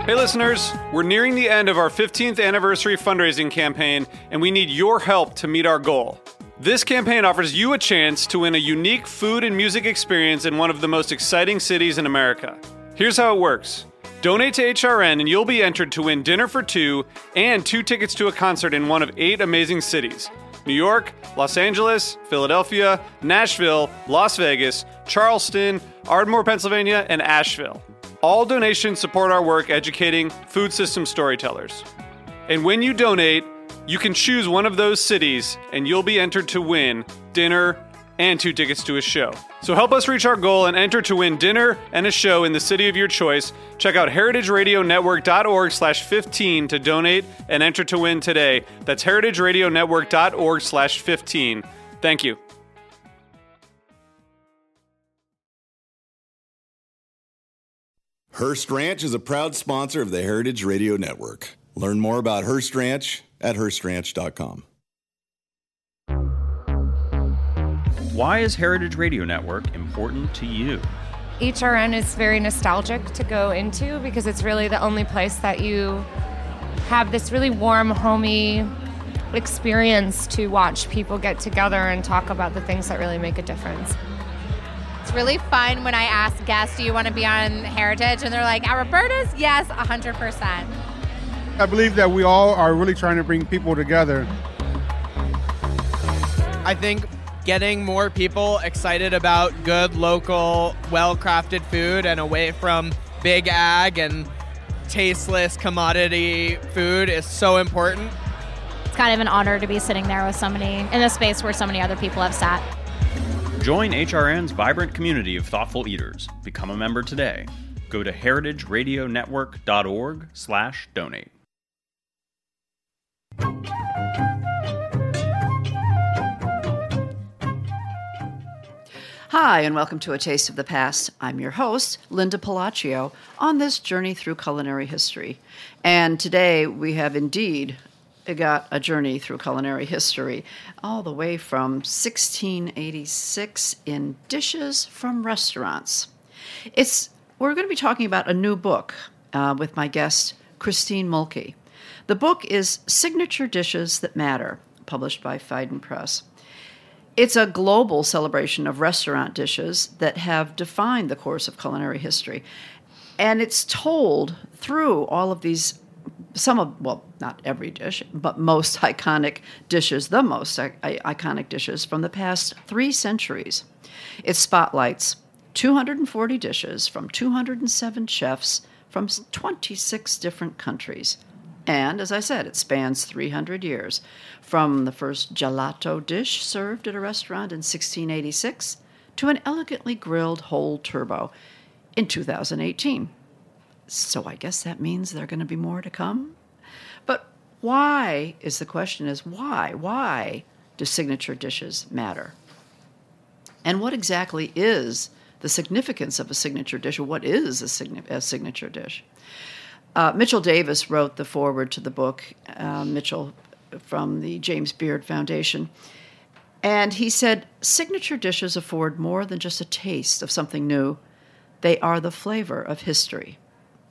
Hey listeners, we're nearing the end of our 15th anniversary fundraising campaign, and we need your help to meet our goal. This campaign offers you a chance to win a unique food and music experience in one of the most exciting cities in America. Here's how it works. Donate to HRN and you'll be entered to win dinner for two and 2 tickets to a concert in one of 8 amazing cities: New York, Los Angeles, Philadelphia, Nashville, Las Vegas, Charleston, Ardmore, Pennsylvania, and Asheville. All donations support our work educating food system storytellers. And when you donate, you can choose one of those cities and you'll be entered to win dinner and 2 tickets to a show. So help us reach our goal and enter to win dinner and a show in the city of your choice. Check out heritageradionetwork.org/15 to donate and enter to win today. That's heritageradionetwork.org/15. Thank you. Hearst Ranch is a proud sponsor of the Heritage Radio Network. Learn more about Hearst Ranch at HearstRanch.com. Why is Heritage Radio Network important to you? HRN is very nostalgic to go into because it's really the only place that you have this really warm, homey experience to watch people get together and talk about the things that really make a difference. It's really fun when I ask guests, do you want to be on Heritage? And they're like, at Roberta's? Yes, 100%. I believe that we all are really trying to bring people together. I think getting more people excited about good, local, well-crafted food and away from big ag and tasteless commodity food is so important. It's kind of an honor to be sitting there with somebody in a space where so many other people have sat. Join HRN's vibrant community of thoughtful eaters. Become a member today. Go to heritageradionetwork.org/donate. Hi, and welcome to A Taste of the Past. I'm your host, Linda Palaccio, on this journey through culinary history. And today we have indeed got a journey through culinary history, all the way from 1686 in dishes from restaurants. We're going to be talking about a new book with my guest, Christine Mulkey. The book is Signature Dishes That Matter, published by Phaidon Press. It's a global celebration of restaurant dishes that have defined the course of culinary history. And it's told through all of these, not every dish, but most iconic dishes, the most iconic dishes from the past 3 centuries. It spotlights 240 dishes from 207 chefs from 26 different countries. And, as I said, it spans 300 years, from the first gelato dish served at a restaurant in 1686 to an elegantly grilled whole turbot in 2018. So I guess that means there are going to be more to come? But why is the question is why? Why do signature dishes matter? And what exactly is the significance of a signature dish, or what is a signature dish? Mitchell Davis wrote the foreword to the book, Mitchell from the James Beard Foundation. And he said, signature dishes afford more than just a taste of something new. They are the flavor of history.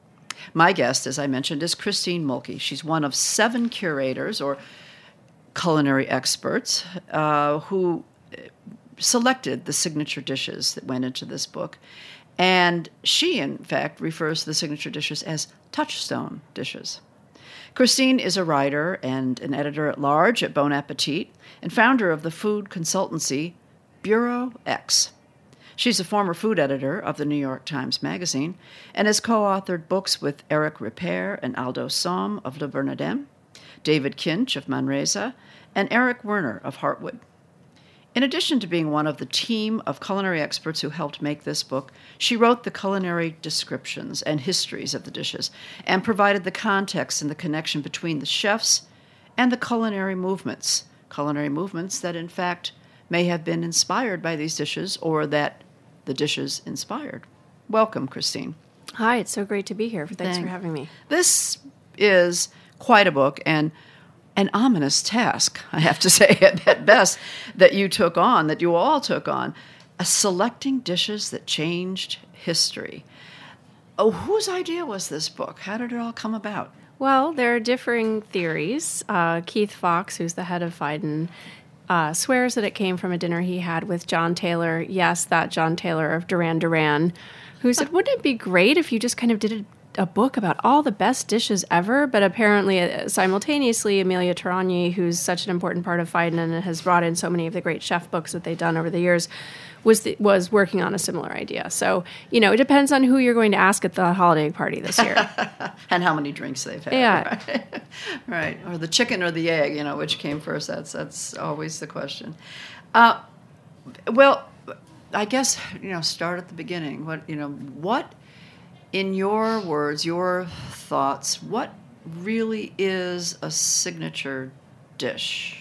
My guest, as I mentioned, is Christine Mulkey. She's one of 7 curators or culinary experts who selected the signature dishes that went into this book. And she, in fact, refers to the signature dishes as touchstone dishes. Christine is a writer and an editor-at-large at Bon Appetit and founder of the food consultancy Bureau X. She's a former food editor of the New York Times Magazine and has co-authored books with Eric Ripert and Aldo Somme of Le Bernardin, David Kinch of Manresa, and Eric Werner of Heartwood. In addition to being one of the team of culinary experts who helped make this book, she wrote the culinary descriptions and histories of the dishes and provided the context and the connection between the chefs and the culinary movements that, in fact, may have been inspired by these dishes or that the dishes inspired. Welcome, Christine. Hi, it's so great to be here. Thanks for having me. This is quite a book and an ominous task, I have to say at best, that you all took on, selecting dishes that changed history. whose idea was this book? How did it all come about? Well, there are differing theories. Keith Fox, who's the head of Phaidon, swears that it came from a dinner he had with John Taylor. Yes, that John Taylor of Duran Duran, who said, wouldn't it be great if you just kind of did a book about all the best dishes ever? But apparently, simultaneously, Amelia Tarani, who's such an important part of Phaidon and has brought in so many of the great chef books that they've done over the years, was working on a similar idea. So, it depends on who you're going to ask at the holiday party this year. And how many drinks they've had. Yeah. Right. Or the chicken or the egg, which came first. That's always the question. Well, I guess, start at the beginning. What, in your words, your thoughts, what really is a signature dish?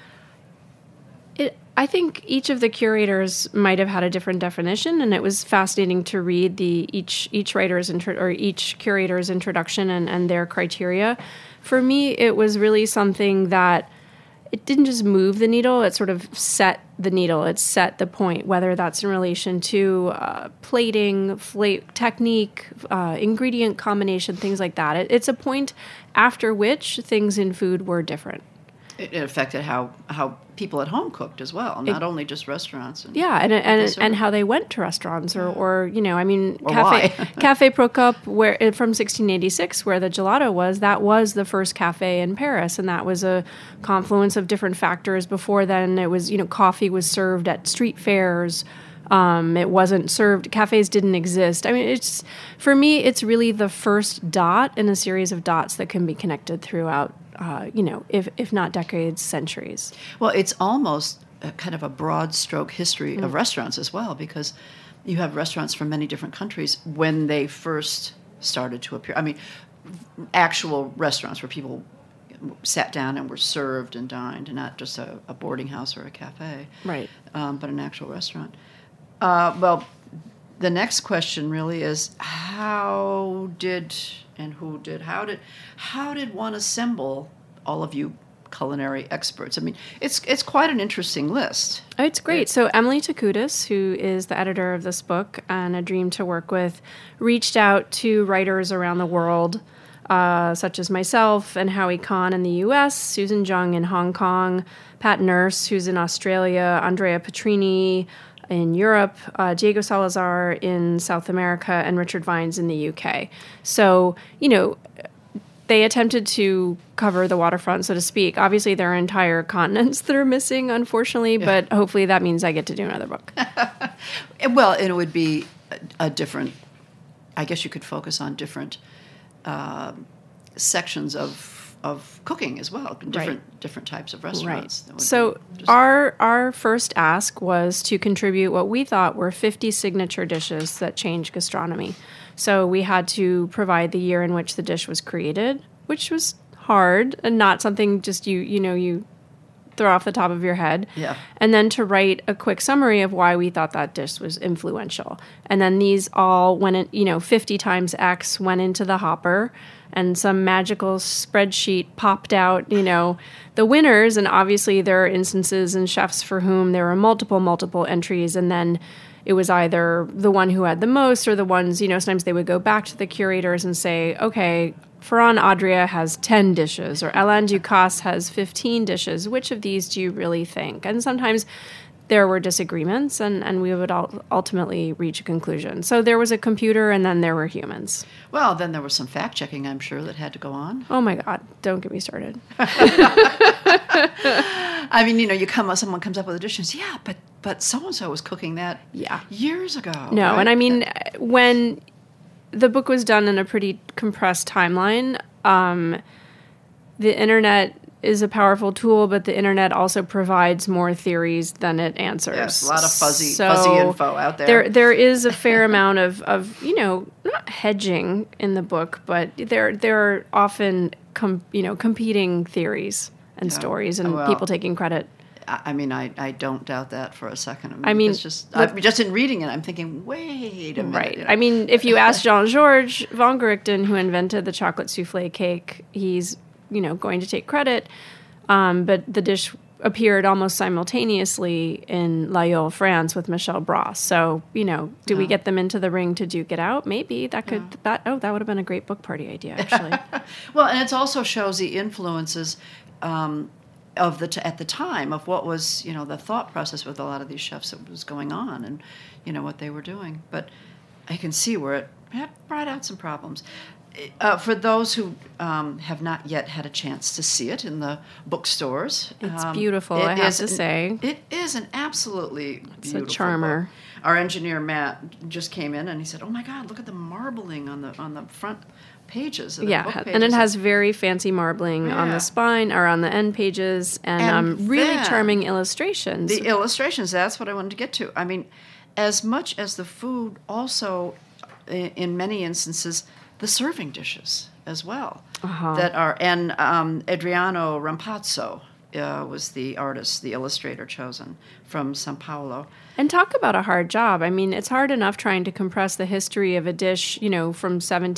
I think each of the curators might have had a different definition, and it was fascinating to read each curator's introduction and their criteria. For me, it was really something that it didn't just move the needle; it sort of set the needle. It set the point, whether that's in relation to plating, technique, ingredient combination, things like that. It's a point after which things in food were different. It affected how people at home cooked as well, not only just restaurants. And how they went to restaurants or why. Café Procop, from 1686, where the gelato was, that was the first cafe in Paris, and that was a confluence of different factors. Before then, it was, coffee was served at street fairs. It wasn't served. Cafes didn't exist. I mean, for me, it's really the first dot in a series of dots that can be connected throughout, if not decades, centuries. Well, it's almost kind of a broad stroke history of restaurants as well, because you have restaurants from many different countries when they first started to appear. I mean, actual restaurants where people sat down and were served and dined, and not just a boarding house or a cafe, right? But an actual restaurant. Well, the next question really is how did one assemble all of you culinary experts? I mean, it's quite an interesting list. Oh, it's great. So Emily Takoudas, who is the editor of this book and a dream to work with, reached out to writers around the world, such as myself and Howie Kahn in the U.S., Susan Jung in Hong Kong, Pat Nurse, who's in Australia, Andrea Petrini in Europe, Diego Salazar in South America, and Richard Vines in the UK. So, they attempted to cover the waterfront, so to speak. Obviously, there are entire continents that are missing, unfortunately, but hopefully that means I get to do another book. Well, it would be a different, I guess you could focus on different sections of cooking as well, different types of restaurants. Right. So our first ask was to contribute what we thought were 50 signature dishes that changed gastronomy. So we had to provide the year in which the dish was created, which was hard and not something just you throw off the top of your head. Yeah. And then to write a quick summary of why we thought that dish was influential. And then these all went in, 50 times X went into the hopper, and some magical spreadsheet popped out, the winners. And obviously there are instances and chefs for whom there were multiple entries, and then it was either the one who had the most or the ones, sometimes they would go back to the curators and say, okay, Ferran Adria has 10 dishes, or Alain Ducasse has 15 dishes. Which of these do you really think? And sometimes there were disagreements, and we would ultimately reach a conclusion. So there was a computer, and then there were humans. Well, then there was some fact-checking, I'm sure, that had to go on. Oh, my God. Don't get me started. I mean, someone comes up with a dish and says, yeah, but so-and-so was cooking that years ago. No, right? And I mean, when the book was done in a pretty compressed timeline, the internet is a powerful tool, but the internet also provides more theories than it answers. Yes, a lot of fuzzy info out there. There is a fair amount of not hedging in the book, but there are often competing theories and stories and people taking credit. I mean, I don't doubt that for a second. I mean, it's just in reading it, I'm thinking, wait a minute. Right. I mean, if you ask Jean-Georges Vongerichten, who invented the chocolate souffle cake, he's going to take credit, but the dish appeared almost simultaneously in L'Aïeul, France with Michel Bras. So, do we get them into the ring to duke it out? Maybe that could, that would have been a great book party idea, actually. Well, and it also shows the influences at the time of what was, the thought process with a lot of these chefs that was going on and, what they were doing. But I can see where it brought out some problems. For those who have not yet had a chance to see it in the bookstores, it's beautiful. I have to say, it is an absolutely beautiful. It's a charmer. Book. Our engineer Matt just came in and he said, "Oh my God, look at the marbling on the front pages." Of the book pages. And it has very fancy marbling on the spine or on the end pages, and really charming illustrations. The illustrations—that's what I wanted to get to. I mean, as much as the food, also in many instances, the serving dishes as well that are, and Adriano Rampazzo was the artist, the illustrator chosen from São Paulo. And talk about a hard job. I mean, it's hard enough trying to compress the history of a dish, from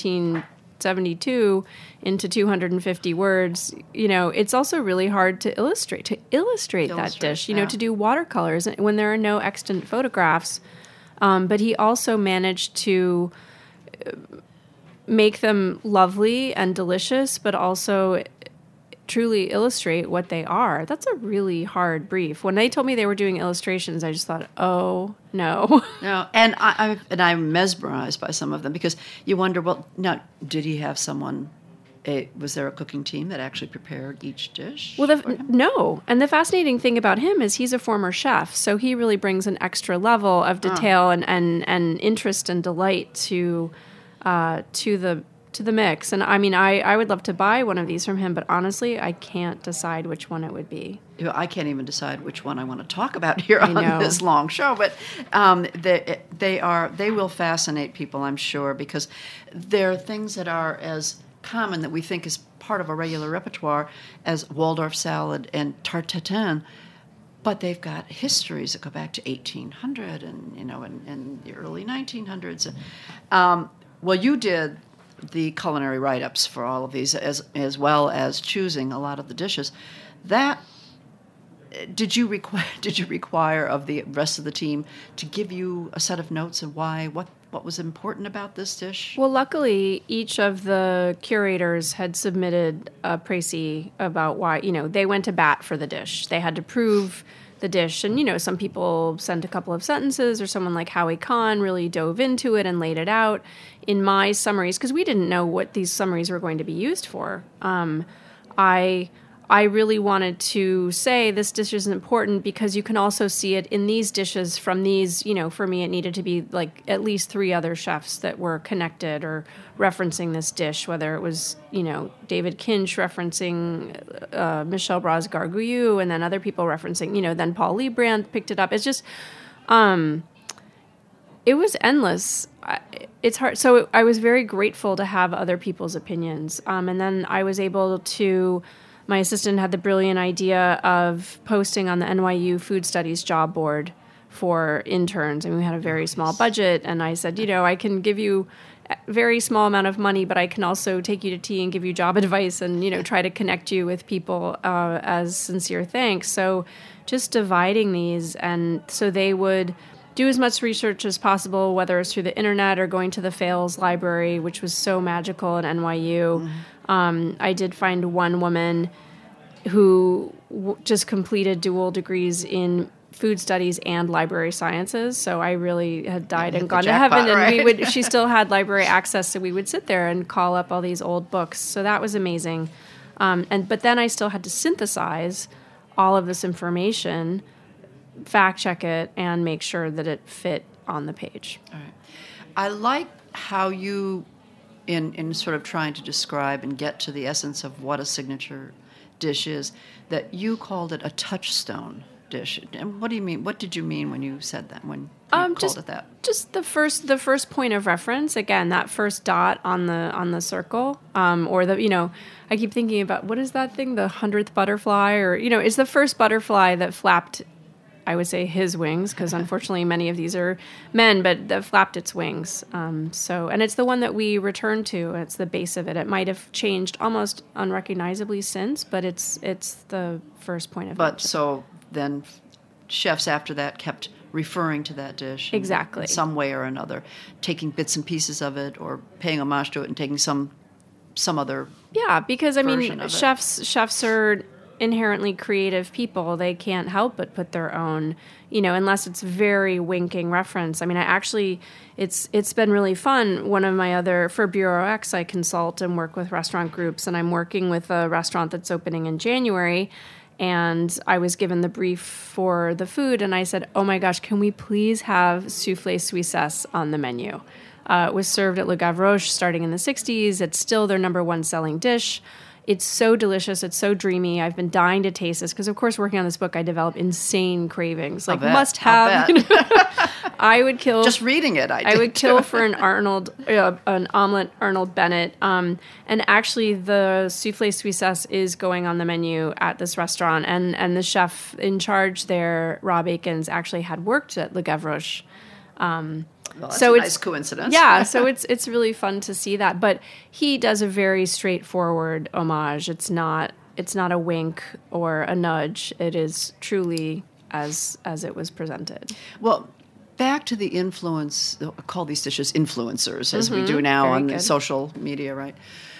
1772 into 250 words. It's also really hard to illustrate that dish, to do watercolors when there are no extant photographs. But he also managed to make them lovely and delicious, but also truly illustrate what they are. That's a really hard brief. When they told me they were doing illustrations, I just thought, oh, no. No, and I'm mesmerized by some of them because you wonder, well, now, did he have someone, was there a cooking team that actually prepared each dish? Well, no. And the fascinating thing about him is he's a former chef, so he really brings an extra level of detail and interest and delight to the mix. And I mean, I would love to buy one of these from him, but honestly, I can't decide which one it would be. I can't even decide which one I want to talk about here on this long show, but they will fascinate people, I'm sure, because they're things that are as common that we think is part of a regular repertoire as Waldorf salad and tarte tatin. But they've got histories that go back to 1800 and in the early 1900s. Well, you did the culinary write-ups for all of these, as well as choosing a lot of the dishes. Did you require of the rest of the team to give you a set of notes of what was important about this dish? Well, luckily, each of the curators had submitted a précis about why. They went to bat for the dish. They had to prove the dish. And, some people sent a couple of sentences, or someone like Howie Kahn really dove into it and laid it out. In my summaries, because we didn't know what these summaries were going to be used for, I really wanted to say this dish is important because you can also see it in these dishes from these, for me it needed to be like at least 3 other chefs that were connected or referencing this dish, whether it was, David Kinch referencing Michel Bras Gargouillou, and then other people referencing, then Paul Liebrandt picked it up. It's just, it was endless. It's hard. So I was very grateful to have other people's opinions. And then I was able to, my assistant had the brilliant idea of posting on the NYU Food Studies job board for interns. And we had a very small budget. And I said, I can give you a very small amount of money, but I can also take you to tea and give you job advice and, try to connect you with people as sincere thanks. So just dividing these, and so they would do as much research as possible, whether it's through the internet or going to the Fales Library, which was so magical at NYU. I did find one woman who just completed dual degrees in food studies and library sciences. So I really had died and gone to heaven. And she still had library access, so we would sit there and call up all these old books. So that was amazing. But then I still had to synthesize all of this information, fact check it, and make sure that it fit on the page. All right. I like how you, in sort of trying to describe and get to the essence of what a signature dish is, that you called it a touchstone dish. And what do you mean? What did you mean when you said that? When you called it that? Just the first point of reference. Again, that first dot on the circle, or the I keep thinking about what is that thing? The 100th butterfly, or it's the first butterfly that flapped I would say his wings, because unfortunately many of these are men, but the flapped its wings. And it's the one that we returned to. It's the base of it. It might have changed almost unrecognizably since, but it's the first point of But mention. so then chefs after that kept referring to that dish Exactly. in some way or another, taking bits and pieces of it or paying homage to it and taking some other Yeah, because I version mean, of it. chefs are inherently creative people. They can't help but put their own, unless it's very winking reference. I mean, it's been really fun. One of my for Bureau X, I consult and work with restaurant groups, and I'm working with a restaurant that's opening in January. And I was given the brief for the food, and I said, "Oh my gosh, can we please have soufflé Suissesse on the menu?" It was served at Le Gavroche starting in the 60s. It's still their number one selling dish. It's so delicious. It's so dreamy. I've been dying to taste this because, of course, working on this book, I develop insane cravings. Like, must have. I would kill. Just reading it, I would kill for an omelet Arnold Bennett. And actually, the soufflé Suissesse is going on the menu at this restaurant. And the chef in charge there, Rob Akins, actually had worked at Le Gavroche. Well, that's a nice coincidence. Yeah, so it's really fun to see that. But he does a very straightforward homage. It's not a wink or a nudge. It is truly as it was presented. Well, back to the influence. I'll call these dishes influencers, as we do now Very on good. social media, right?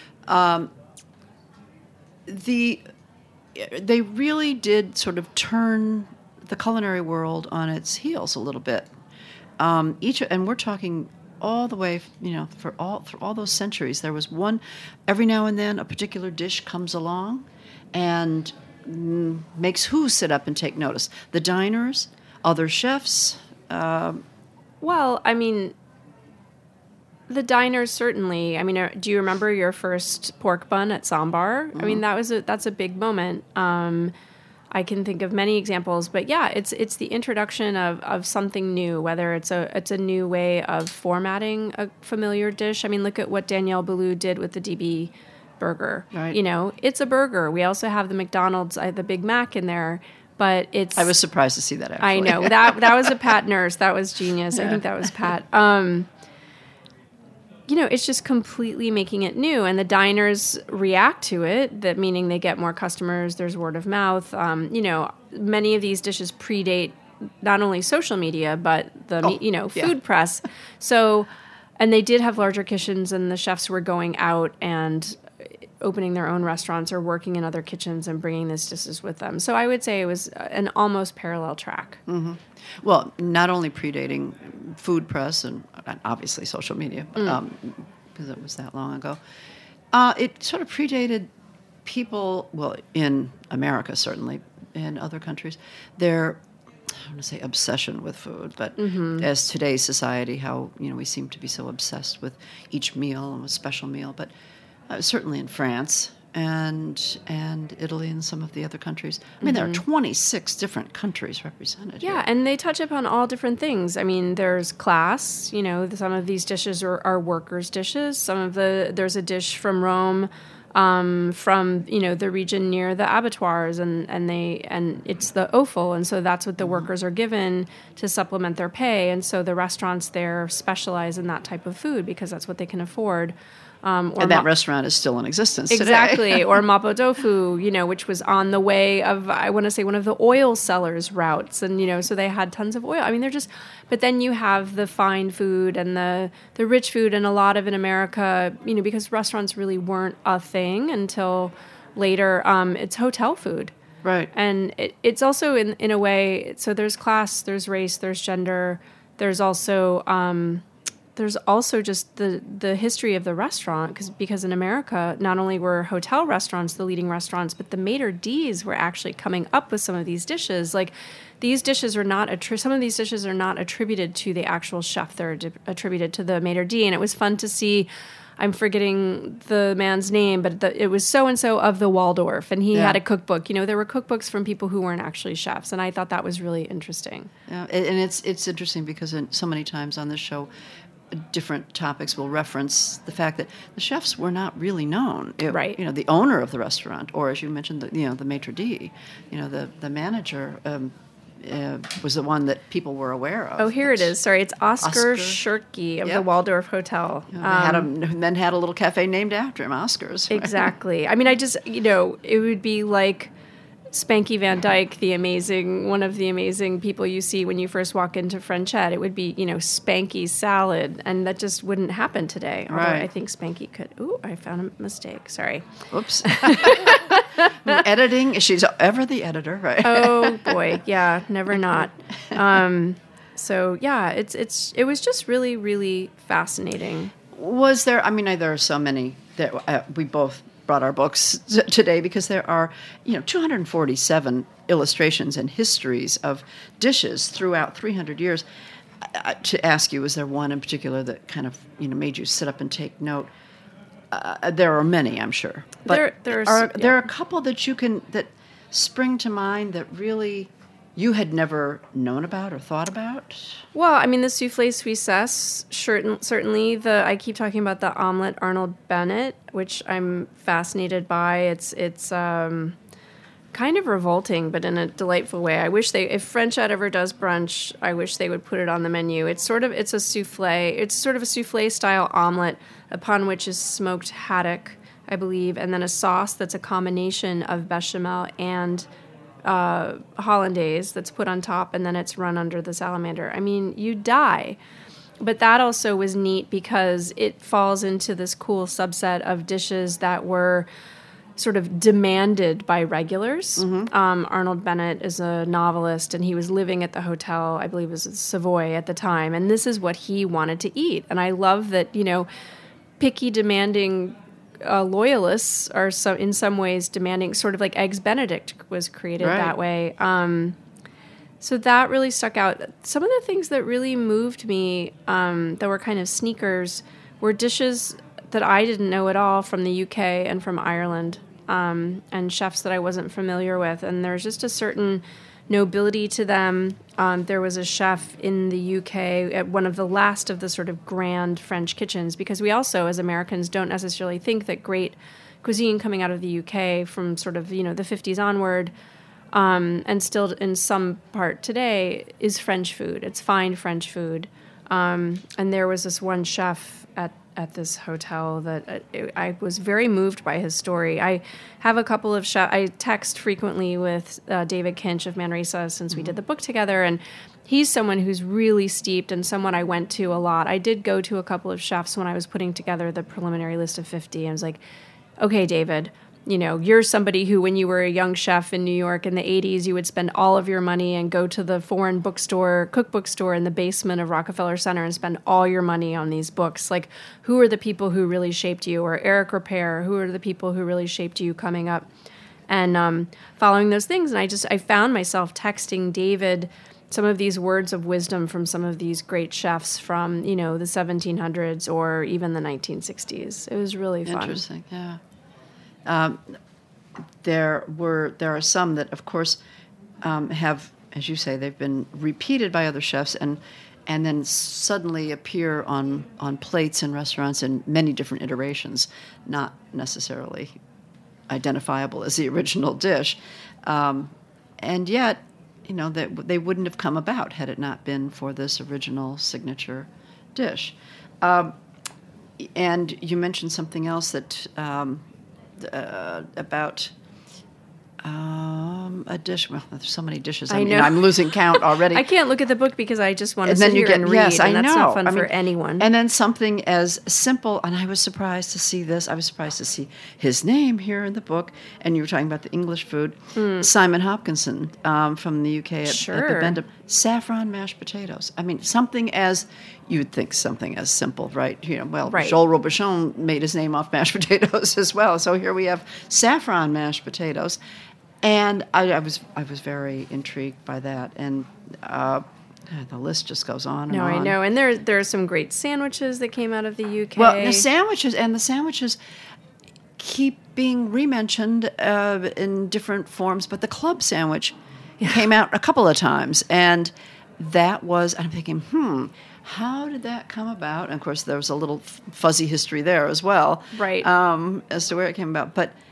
They really did sort of turn the culinary world on its heels a little bit. And we're talking all the way, for all those centuries. There was one, every now and then a particular dish comes along and makes who sit up and take notice? The diners, other chefs. Well, I mean, the diners certainly. I mean, do you remember your first pork bun at Sambar? I mean, that's a big moment. I can think of many examples, but yeah, it's the introduction of something new, whether it's a new way of formatting a familiar dish. I mean, look at what Danielle Boulou did with the DB burger. Right. It's a burger. We also have the McDonald's, the Big Mac in there, but it's... I was surprised to see that, actually. I know. That was a Pat Nurse. That was genius. I think that was Pat. It's just completely making it new, and the diners react to it, that meaning they get more customers, there's word of mouth. Many of these dishes predate not only social media, but the food press. So, and they did have larger kitchens, and the chefs were going out and opening their own restaurants or working in other kitchens and bringing these dishes with them. So I would say it was an almost parallel track. Mm-hmm. Well, not only predating food press and obviously social media, because it was that long ago, it sort of predated people, well, in America certainly, in other countries, their, I don't want to say obsession with food, but as today's society, how, we seem to be so obsessed with each meal and a special meal, but certainly in France and Italy and some of the other countries. I mean, there are 26 different countries represented Yeah, here. and they touch upon all different things. I mean, there's class. Some of these dishes are workers' dishes. There's a dish from Rome, from the region near the abattoirs, and it's the offal, and so that's what the workers are given to supplement their pay. And so the restaurants there specialize in that type of food because that's what they can afford. And that restaurant is still in existence today. Exactly. Or Mapo Tofu, which was on the way of, I want to say, one of the oil sellers' routes. And, so they had tons of oil. I mean, but then you have the fine food and the rich food, and a lot of in America, because restaurants really weren't a thing until later, it's hotel food. Right. And it's also in a way, so there's class, there's race, there's gender, there's also just the history of the restaurant, because in America, not only were hotel restaurants the leading restaurants, but the maitre d's were actually coming up with some of these dishes. Like, these dishes are not some of these dishes are not attributed to the actual chef; they're attributed to the maitre d'. And it was fun to see. I'm forgetting the man's name, but it was so and so of the Waldorf, and he had a cookbook. There were cookbooks from people who weren't actually chefs, and I thought that was really interesting. Yeah, and it's interesting because so many times on this show, different topics will reference the fact that the chefs were not really known. Right. The owner of the restaurant, or as you mentioned, the maitre d', the manager, was the one that people were aware of. Oh, here it is. Sorry, it's Oscar Oscar. Shirky of Yep. the Waldorf Hotel. Then had a little cafe named after him, Oscars. Exactly. I mean, I just, it would be like Spanky Van Dyke, one of the amazing people you see when you first walk into Frenchette. It would be, Spanky salad, and that just wouldn't happen today. Although Right. I think Spanky could. Ooh, I found a mistake. Sorry. Oops. Editing. She's ever the editor, right? Oh boy, yeah, never not. So yeah, it was just really, really fascinating. Was there? I mean, there are so many that we both brought our books today because there are 247 illustrations and histories of dishes throughout 300 years. To ask you, was there one in particular that kind of made you sit up and take note? There are many, I'm sure. But there are a couple that spring to mind that really you had never known about or thought about? Well, I mean, the soufflé suissesse, certainly. I keep talking about the omelette Arnold Bennett, which I'm fascinated by. It's kind of revolting, but in a delightful way. I wish if Frenchette ever does brunch, I wish they would put it on the menu. It's sort of a soufflé. It's sort of a soufflé style omelet upon which is smoked haddock, I believe, and then a sauce that's a combination of bechamel and hollandaise that's put on top, and then it's run under the salamander. I mean, you die. But that also was neat because it falls into this cool subset of dishes that were sort of demanded by regulars. Mm-hmm. Arnold Bennett is a novelist, and he was living at the hotel, I believe it was Savoy at the time, and this is what he wanted to eat. And I love that, picky, demanding loyalists are in some ways demanding, sort of like Eggs Benedict was created Right. that way. So that really stuck out. Some of the things that really moved me that were kind of sneakers were dishes that I didn't know at all from the UK and from Ireland, and chefs that I wasn't familiar with. And there's just a certain nobility to them. There was a chef in the UK at one of the last of the sort of grand French kitchens, because we also, as Americans, don't necessarily think that great cuisine coming out of the UK from sort of, the 50s onward, and still in some part today, is French food. It's fine French food. And there was this one chef at this hotel that I was very moved by his story. I have a couple of chefs. I text frequently with David Kinch of Manresa since we did the book together, and he's someone who's really steeped and someone I went to a lot. I did go to a couple of chefs when I was putting together the preliminary list of 50. I was like, okay, David, you're somebody who, when you were a young chef in New York in the 80s, you would spend all of your money and go to the foreign cookbook store in the basement of Rockefeller Center and spend all your money on these books. Like, who are the people who really shaped you? Or Eric Ripert, who are the people who really shaped you coming up? And following those things. And I found myself texting David some of these words of wisdom from some of these great chefs from, the 1700s or even the 1960s. It was really fun. Interesting, yeah. There are some that, of course, have, as you say, they've been repeated by other chefs and then suddenly appear on plates in restaurants in many different iterations, not necessarily identifiable as the original dish, and yet, they wouldn't have come about had it not been for this original signature dish. And you mentioned something else that. About a dish. Well, there's so many dishes. I mean, know. I'm losing count already. I can't look at the book because I just want to and sit then you here get and read, yes, and I that's know. not fun for anyone. And then something as simple, and I was surprised to see this. I was surprised to see his name here in the book. And you were talking about the English food. Simon Hopkinson from the UK at the Bend. Saffron mashed potatoes. I mean, you'd think something as simple, right? Right. Joel Robuchon made his name off mashed potatoes as well. So here we have saffron mashed potatoes. And I was very intrigued by that, and the list just goes on and on. No, I know, and there are some great sandwiches that came out of the UK. Well, the sandwiches keep being rementioned in different forms, but the club sandwich came out a couple of times, and that was. I'm thinking, how did that come about? And of course, there was a little fuzzy history there as well, right? As to where it came about, but.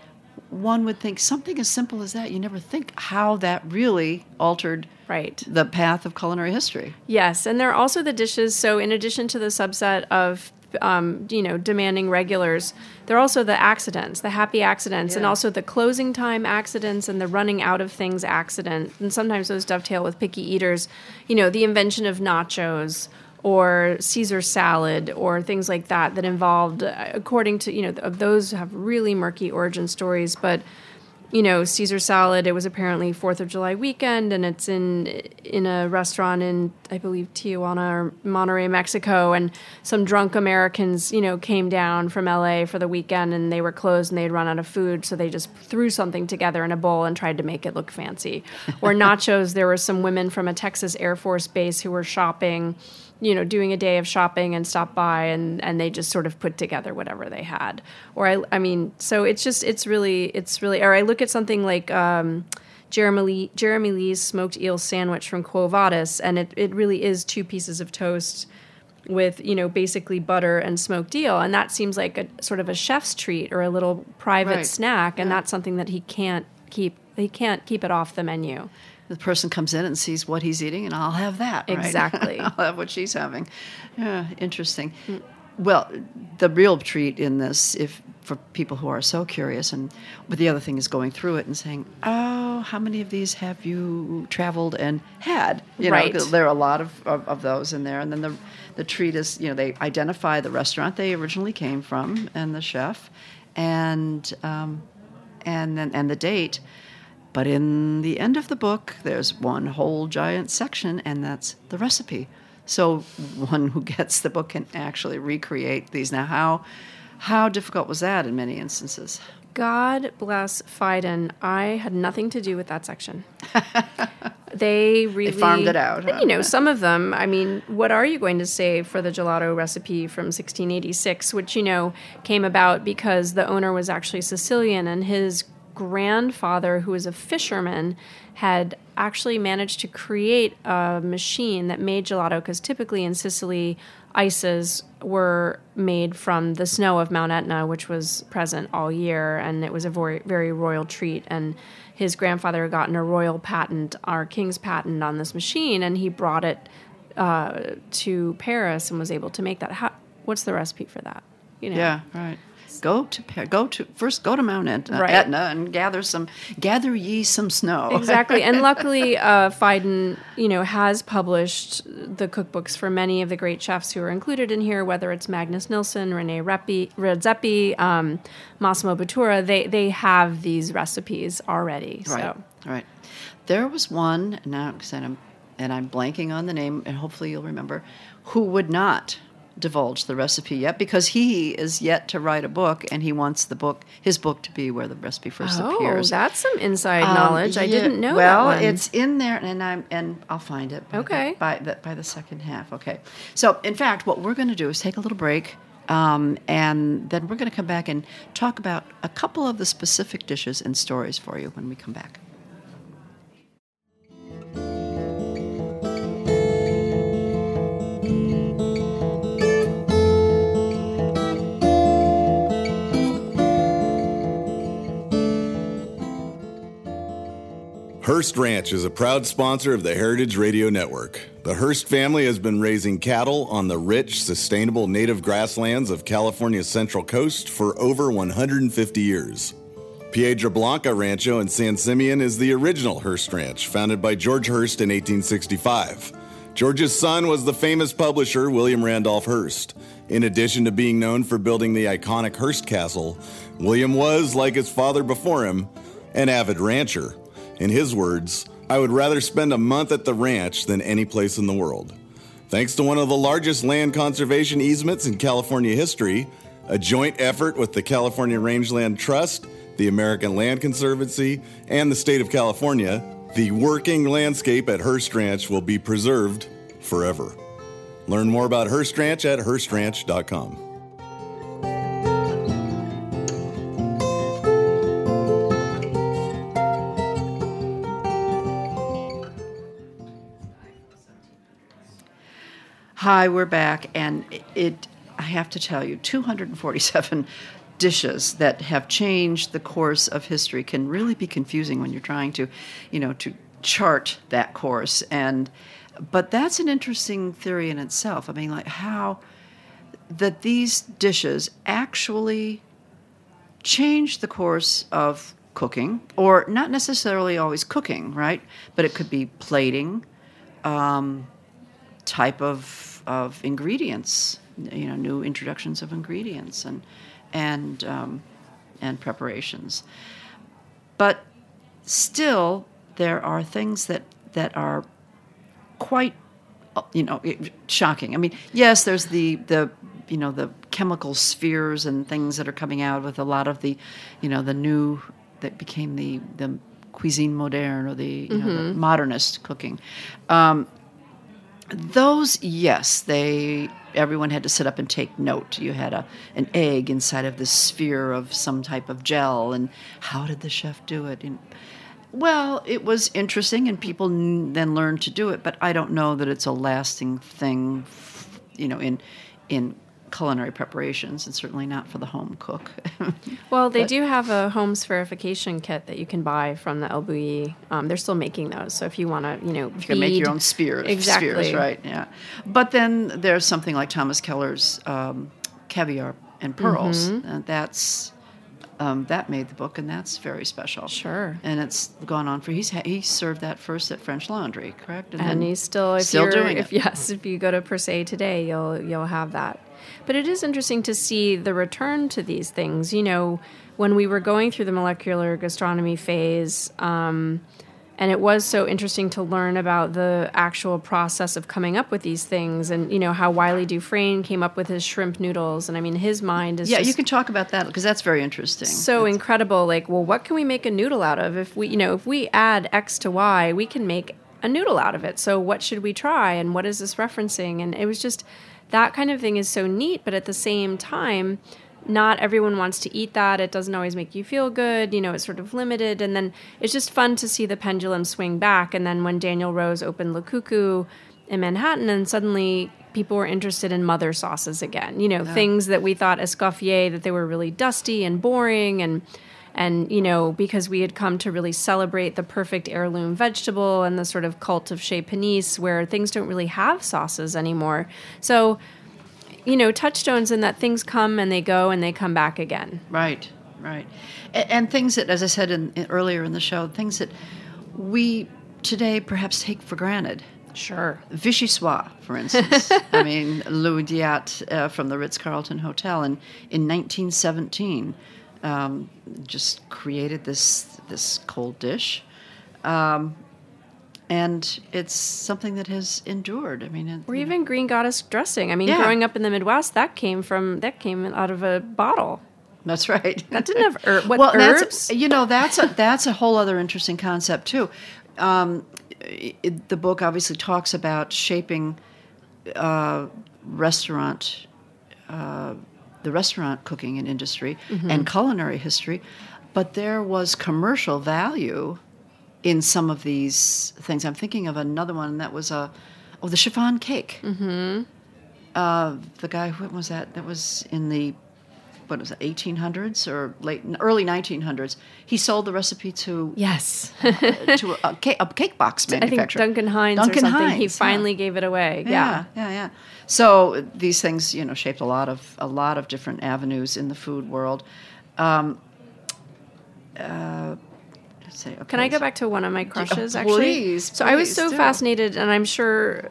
one would think something as simple as that, you never think how that really altered the path of culinary history. Yes, and there are also the dishes. So in addition to the subset of demanding regulars, there are also the accidents, the happy accidents, and also the closing time accidents and the running out of things accident. And sometimes those dovetail with picky eaters. The invention of nachos or Caesar salad or things like that involved, according to, those have really murky origin stories, but Caesar salad, it was apparently 4th of July weekend, and it's in a restaurant in, I believe, Tijuana or Monterrey, Mexico, and some drunk Americans, came down from LA for the weekend, and they were closed, and they had run out of food, so they just threw something together in a bowl and tried to make it look fancy. Or nachos, there were some women from a Texas Air Force base who were shopping, doing a day of shopping and stopped by and they just sort of put together whatever they had. Or so it's really, or I look at something like Jeremy Lee's smoked eel sandwich from Quo Vadis, and it really is 2 pieces of toast with, basically butter and smoked eel. And that seems like a sort of a chef's treat or a little private snack. And that's something that he can't keep it off the menu. The person comes in and sees what he's eating, and I'll have that. Right? Exactly. I'll have what she's having. Yeah, interesting. Well, the real treat in this, if for people who are so curious, but the other thing is going through it and saying, "Oh, how many of these have you traveled and had?" Right. There are a lot of those in there, and then the treat is, they identify the restaurant they originally came from and the chef, and the date. But in the end of the book, there's one whole giant section, and that's the recipe. So one who gets the book can actually recreate these. Now, how difficult was that in many instances? God bless Phaidon. I had nothing to do with that section. They farmed it out. Huh? Some of them, what are you going to say for the gelato recipe from 1686, which, came about because the owner was actually Sicilian, and his grandfather, who was a fisherman, had actually managed to create a machine that made gelato, because typically in Sicily, ices were made from the snow of Mount Etna, which was present all year, and it was a very, very royal treat. And his grandfather had gotten a royal patent, our king's patent, on this machine, and he brought it to Paris and was able to make that. What's the recipe for that? Yeah, right. Go to Mount Etna and gather ye some snow. Exactly, and luckily, Phaidon, has published the cookbooks for many of the great chefs who are included in here. Whether it's Magnus Nilsson, Rene Redzepi, Massimo Bottura, they have these recipes already. Right. Right. There was one now, and I'm blanking on the name, and hopefully you'll remember, who would not divulge the recipe yet, because he is yet to write a book, and he wants his book to be where the recipe first appears. Oh, that's some inside knowledge. I didn't know well, that one. It's in there, and I'll find it. By the second half. Okay. So, in fact, what we're going to do is take a little break, and then we're going to come back and talk about a couple of the specific dishes and stories for you when we come back. Hearst Ranch is a proud sponsor of the Heritage Radio Network. The Hearst family has been raising cattle on the rich, sustainable native grasslands of California's Central Coast for over 150 years. Piedra Blanca Rancho in San Simeon is the original Hearst Ranch, founded by George Hearst in 1865. George's son was the famous publisher William Randolph Hearst. In addition to being known for building the iconic Hearst Castle, William was, like his father before him, an avid rancher. In his words, "I would rather spend a month at the ranch than any place in the world." Thanks to one of the largest land conservation easements in California history, a joint effort with the California Rangeland Trust, the American Land Conservancy, and the state of California, the working landscape at Hearst Ranch will be preserved forever. Learn more about Hearst Ranch at HearstRanch.com. Hi, we're back, and I have to tell you, 247 dishes that have changed the course of history can really be confusing when you're trying to, to chart that course. But that's an interesting theory in itself. I mean, like how that these dishes actually change the course of cooking, or not necessarily always cooking, right? But it could be plating, type of ingredients, new introductions of ingredients and preparations. But still, there are things that are quite, shocking. I mean, yes, there's the chemical spheres and things that are coming out with a lot of the new that became the cuisine moderne, or the the modernist cooking. Those, yes, everyone had to sit up and take note. You had an egg inside of this sphere of some type of gel, and how did the chef do it? Well, it was interesting, and people then learned to do it, but I don't know that it's a lasting thing, in culinary preparations, and certainly not for the home cook. Well, they do have a home spherification kit that you can buy from the El Bulli. They're still making those, so if you want to, you can make your own spheres, right? Yeah. But then there's something like Thomas Keller's Caviar and Pearls, and that's that made the book, and that's very special. Sure. And it's gone on for he served that first at French Laundry, correct? And he's still doing it. Yes, if you go to Per Se today, you'll have that. But it is interesting to see the return to these things. When we were going through the molecular gastronomy phase, and it was so interesting to learn about the actual process of coming up with these things, and how Wiley Dufresne came up with his shrimp noodles. And I mean, his mind is you can talk about that, because that's very interesting. So incredible. Like, well, what can we make a noodle out of? If we add X to Y, we can make a noodle out of it. So what should we try, and what is this referencing? And it was just, that kind of thing is so neat, but at the same time, not everyone wants to eat that. It doesn't always make you feel good. It's sort of limited. And then it's just fun to see the pendulum swing back. And then when Daniel Rose opened Le Coucou in Manhattan, and suddenly people were interested in mother sauces again. Things that we thought Escoffier, that they were really dusty and boring, and because we had come to really celebrate the perfect heirloom vegetable and the sort of cult of Chez Panisse, where things don't really have sauces anymore. So, touchstones in that things come and they go and they come back again. Right. And things that, as I said earlier in the show, things that we today perhaps take for granted. Sure. Vichyssoise, for instance. I mean, Louis Diat from the Ritz-Carlton Hotel in 1917 just created this cold dish. And it's something that has endured. I mean, or even green goddess dressing. I mean, growing up in the Midwest, that came out of a bottle. That's right. That didn't have herbs. That's that's a whole other interesting concept too. The book obviously talks about shaping restaurant cooking and industry and culinary history, but there was commercial value in some of these things. I'm thinking of another one that was the chiffon cake. The guy, what was that? That was in the 1800s or early 1900s. He sold the recipe to to a cake box manufacturer. I think Duncan Hines or something. He finally gave it away. Yeah. So these things, shaped a lot of different avenues in the food world. Can I go back to one of my crushes, actually? Please, I was so fascinated, and I'm sure,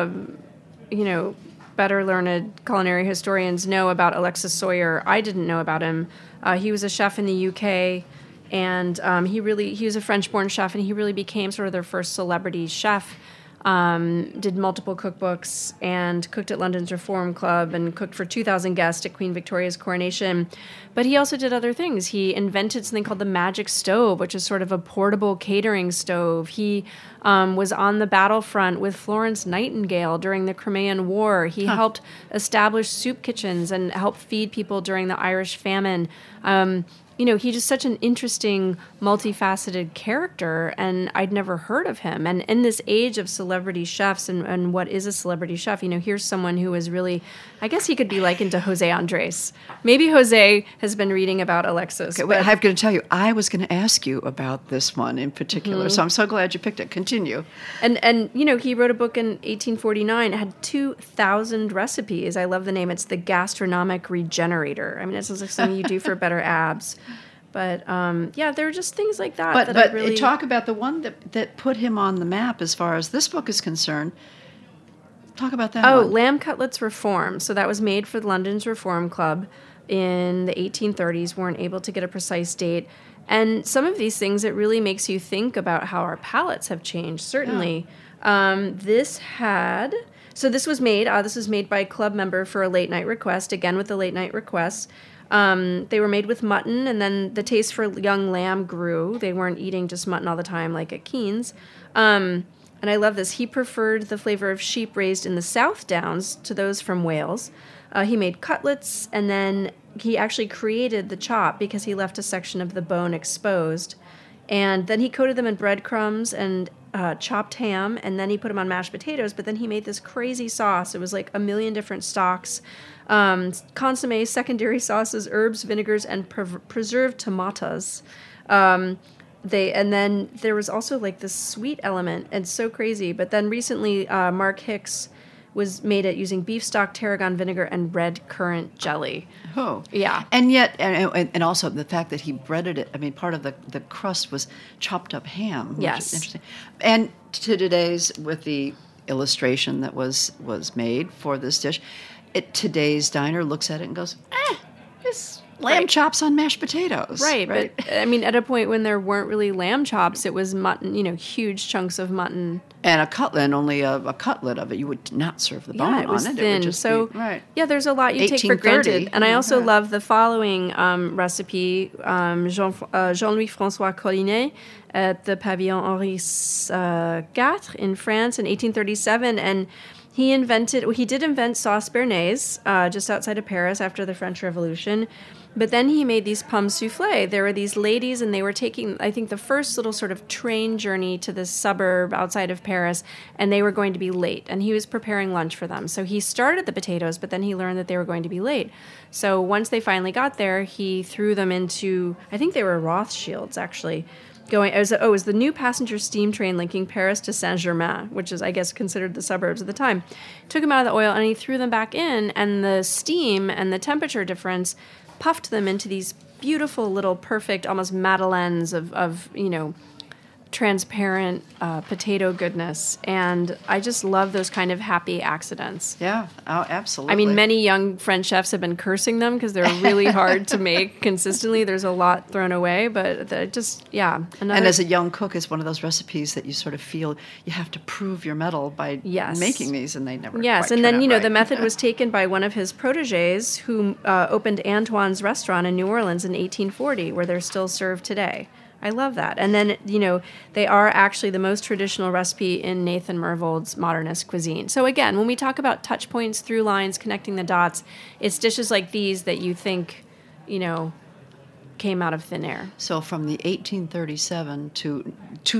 better learned culinary historians know about Alexis Soyer. I didn't know about him. He was a chef in the UK, and he was a French-born chef, and he really became sort of their first celebrity chef. Did multiple cookbooks and cooked at London's Reform Club and cooked for 2,000 guests at Queen Victoria's coronation. But he also did other things. He invented something called the Magic Stove, which is sort of a portable catering stove. He was on the battlefront with Florence Nightingale during the Crimean War. He helped establish soup kitchens and helped feed people during the Irish famine. he's just such an interesting, multifaceted character, and I'd never heard of him. And in this age of celebrity chefs and what is a celebrity chef, here's someone who is really, I guess he could be likened to Jose Andres. Maybe Jose has been reading about Alexis. Okay, I'm going to tell you, I was going to ask you about this one in particular, so I'm so glad you picked it. Continue. And he wrote a book in 1849. It had 2,000 recipes. I love the name. It's The Gastronomic Regenerator. I mean, it sounds like something you do for better abs. But, there are just things like that. But I really talk about the one that put him on the map as far as this book is concerned. Talk about that one. Lamb Cutlets Reform. So that was made for London's Reform Club in the 1830s. Weren't able to get a precise date. And some of these things, it really makes you think about how our palates have changed, certainly. Yeah. This was made by a club member for a late night request, again with the late night requests. They were made with mutton, and then the taste for young lamb grew. They weren't eating just mutton all the time like at Keen's. And I love this. He preferred the flavor of sheep raised in the South Downs to those from Wales. He made cutlets, and then he actually created the chop because he left a section of the bone exposed. And then he coated them in breadcrumbs and chopped ham, and then he put them on mashed potatoes. But then he made this crazy sauce. It was like a million different stocks, consomme, secondary sauces, herbs, vinegars, and preserved tomatoes. And then there was also like this sweet element, and so crazy. But then recently, Mark Hicks was made it using beef stock, tarragon vinegar, and red currant jelly. Oh, yeah. And yet, and also the fact that he breaded it. I mean, part of the crust was chopped up ham. Which yes, is interesting. And to today's, with the illustration that was made for this dish, today's diner looks at it and goes, it's lamb chops on mashed potatoes. Right, but I mean, at a point when there weren't really lamb chops, it was mutton, huge chunks of mutton. And a cutlet, and only a cutlet of it. You would not serve the bone on it. It was thin. It would just yeah, there's a lot you take for granted. And I also love the following recipe, Jean-Louis François Collinet at the Pavillon Henri IV in France in 1837. And he did invent sauce béarnaise just outside of Paris after the French Revolution. But then he made these pommes soufflé. There were these ladies, and they were taking, I think, the first little sort of train journey to this suburb outside of Paris, and they were going to be late. And he was preparing lunch for them. So he started the potatoes, but then he learned that they were going to be late. So once they finally got there, he threw them into, I think they were Rothschilds, actually. It was the new passenger steam train linking Paris to Saint-Germain, which is, I guess, considered the suburbs at the time. Took them out of the oil, and he threw them back in, and the steam and the temperature difference puffed them into these beautiful little perfect, almost madeleines of transparent potato goodness. And I just love those kind of happy accidents. Yeah, absolutely. I mean, many young French chefs have been cursing them because they're really hard to make consistently. There's a lot thrown away, but And as a young cook, it's one of those recipes that you sort of feel you have to prove your mettle by making these, and they never Yes, quite and then, turn out right. the method was taken by one of his protégés who opened Antoine's restaurant in New Orleans in 1840, where they're still served today. I love that. And then, they are actually the most traditional recipe in Nathan Myhrvold's modernist cuisine. So again, when we talk about touch points, through lines, connecting the dots, it's dishes like these that you think, came out of thin air. So from the 1837 to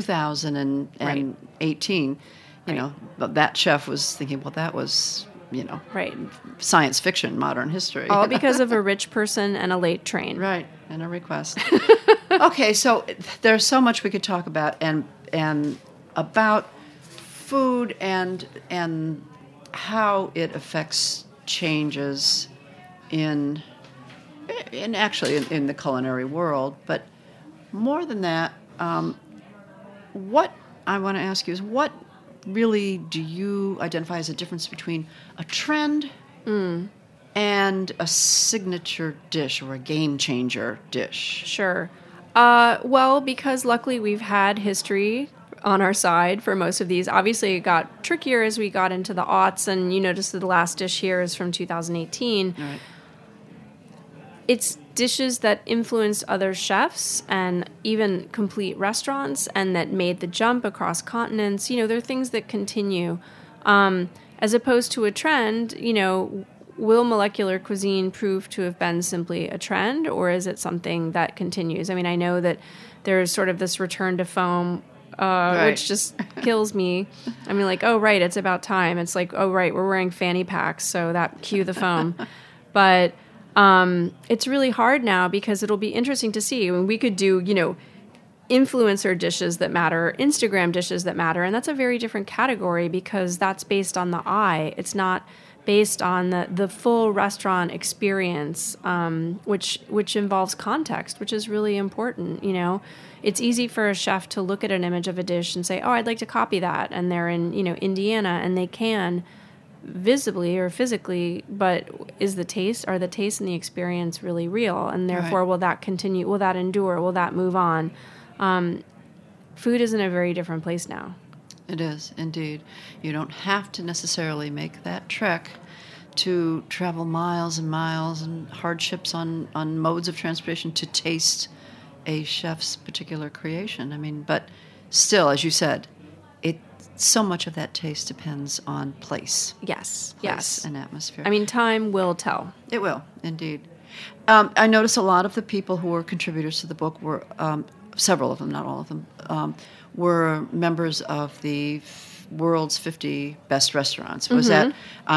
2018, that chef was thinking, well, that was, science fiction, modern history. All because of a rich person and a late train. Right, and a request. Okay, so there's so much we could talk about, and about food and how it affects changes in the culinary world. But more than that, what I want to ask you is, what really do you identify as a difference between a trend and a signature dish or a game changer dish? Sure. Well, because luckily we've had history on our side for most of these. Obviously, it got trickier as we got into the aughts, and you notice that the last dish here is from 2018. Right. It's dishes that influenced other chefs and even complete restaurants, and that made the jump across continents. They're things that continue. As opposed to a trend, will molecular cuisine prove to have been simply a trend, or is it something that continues? I mean, I know that there's sort of this return to foam, which just kills me. I mean, like, oh, right, it's about time. It's like, oh, right, we're wearing fanny packs, so that cue the foam. But it's really hard now because it'll be interesting to see. I mean, we could do, influencer dishes that matter, Instagram dishes that matter, and that's a very different category because that's based on the eye. It's not based on the full restaurant experience, which involves context, which is really important. It's easy for a chef to look at an image of a dish and say, "Oh, I'd like to copy that," and they're in Indiana, and they can visibly or physically, but are the taste and the experience really real? And therefore, will that continue? Will that endure? Will that move on? Food is in a very different place now. It is, indeed. You don't have to necessarily make that trek to travel miles and miles and hardships on modes of transportation to taste a chef's particular creation. I mean, but still, as you said, so much of that taste depends on place. Yes, and atmosphere. I mean, time will tell. It will, indeed. I noticed a lot of the people who were contributors to the book were, several of them, not all of them, were members of the world's 50 best restaurants. Was that,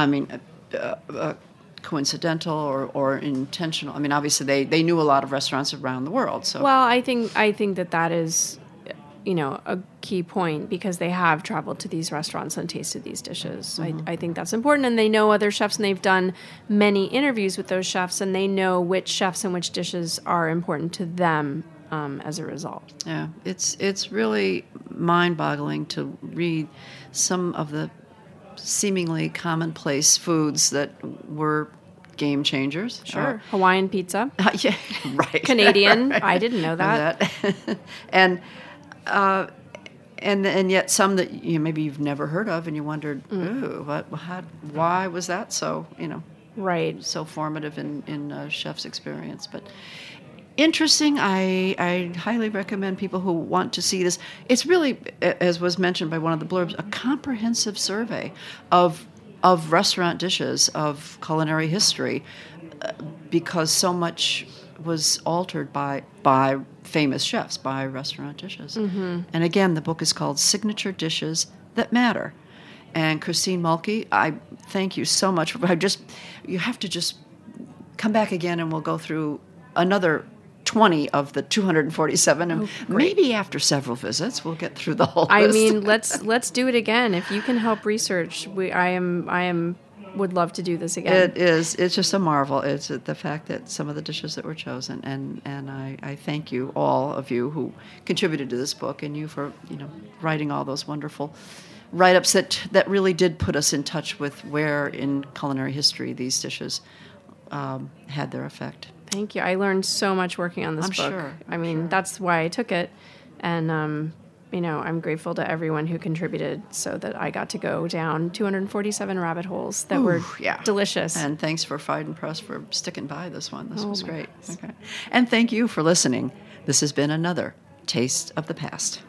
coincidental or intentional? I mean, obviously they knew a lot of restaurants around the world. So, well, I think that is, a key point because they have traveled to these restaurants and tasted these dishes. Mm-hmm. I think that's important, and they know other chefs, and they've done many interviews with those chefs, and they know which chefs and which dishes are important to them. As a result. Yeah, it's really mind-boggling to read some of the seemingly commonplace foods that were game changers. Sure. Hawaiian pizza. Yeah, right. Canadian. Right. I didn't know that. and yet some that maybe you've never heard of, and you wondered, ooh, why was that so, right, so formative in a chef's experience? But interesting. I highly recommend people who want to see this. It's really, as was mentioned by one of the blurbs, a comprehensive survey of restaurant dishes, of culinary history, because so much was altered by famous chefs, by restaurant dishes. Mm-hmm. And again, the book is called Signature Dishes That Matter. And Christine Mulkey, I thank you so much. You have to just come back again, and we'll go through another 20 of the 247, and maybe after several visits we'll get through the whole list. I mean, let's do it again. If you can help research, I would love to do this again. It's just a marvel. It's the fact that some of the dishes that were chosen, and I thank you, all of you who contributed to this book, and you for writing all those wonderful write-ups that really did put us in touch with where in culinary history these dishes had their effect. Thank you. I learned so much working on this book. Sure. I mean, that's why I took it. And, I'm grateful to everyone who contributed so that I got to go down 247 rabbit holes that were delicious. And thanks for Freudenpress for sticking by this one. This was great. Okay. And thank you for listening. This has been another Taste of the Past.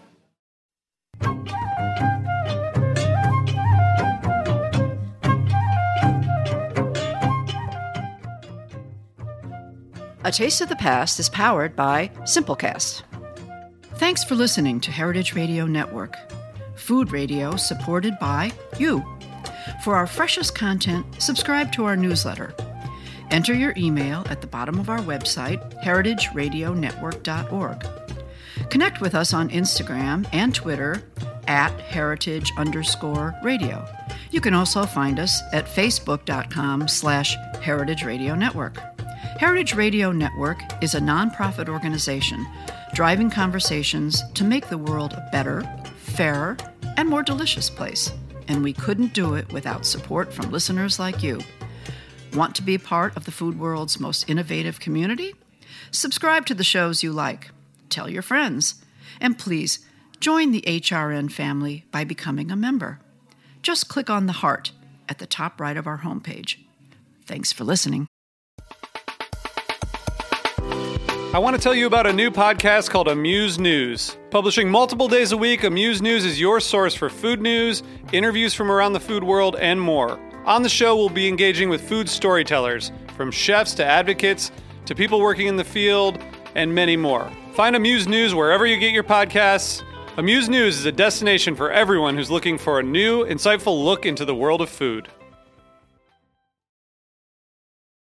A Taste of the Past is powered by Simplecast. Thanks for listening to Heritage Radio Network, food radio supported by you. For our freshest content, subscribe to our newsletter. Enter your email at the bottom of our website, heritageradionetwork.org. Connect with us on Instagram and Twitter at @heritage_radio. You can also find us at facebook.com/Heritage Radio Network. Heritage Radio Network is a nonprofit organization driving conversations to make the world a better, fairer, and more delicious place. And we couldn't do it without support from listeners like you. Want to be part of the food world's most innovative community? Subscribe to the shows you like. Tell your friends. And please, join the HRN family by becoming a member. Just click on the heart at the top right of our homepage. Thanks for listening. I want to tell you about a new podcast called Amuse News. Publishing multiple days a week, Amuse News is your source for food news, interviews from around the food world, and more. On the show, we'll be engaging with food storytellers, from chefs to advocates to people working in the field, and many more. Find Amuse News wherever you get your podcasts. Amuse News is a destination for everyone who's looking for a new, insightful look into the world of food.